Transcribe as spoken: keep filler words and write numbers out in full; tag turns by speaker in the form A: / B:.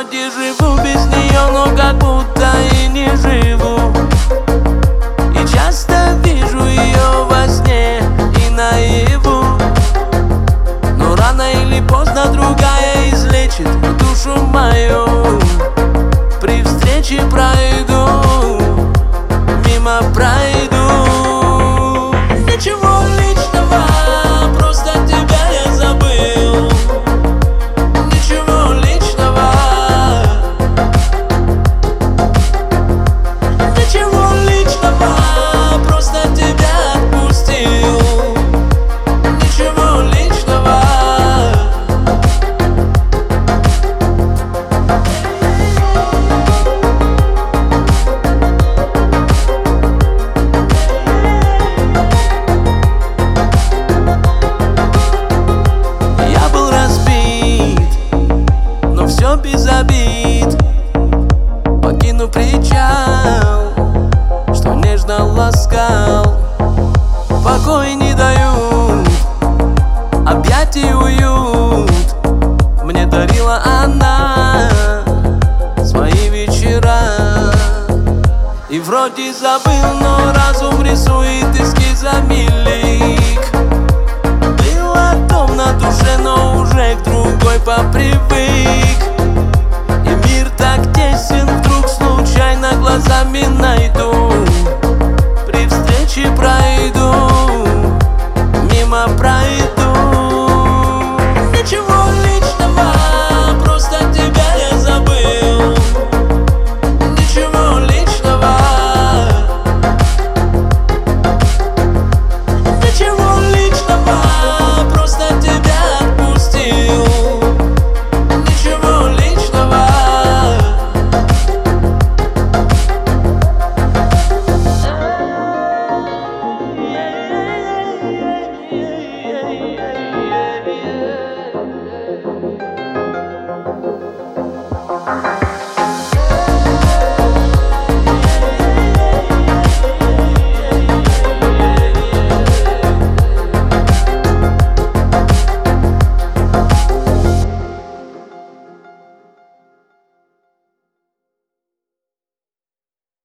A: вроде живу без нее, но как будто и не живу. И часто вижу ее во сне и наяву. Но рано или поздно другая излечит душу мою. При встрече пройду, мимо пройду. Ничего личного, просто тебя я забыл. Ничего личного, ничего личного, просто тебя отпустил. Ничего личного. Все без обид, покину причал, что нежно ласкал. Покой не дают, объятий уют мне дарила она свои вечера. И вроде забыл, но разум рисует эскизами лик. Было дом на душе, но уже к другой попривык.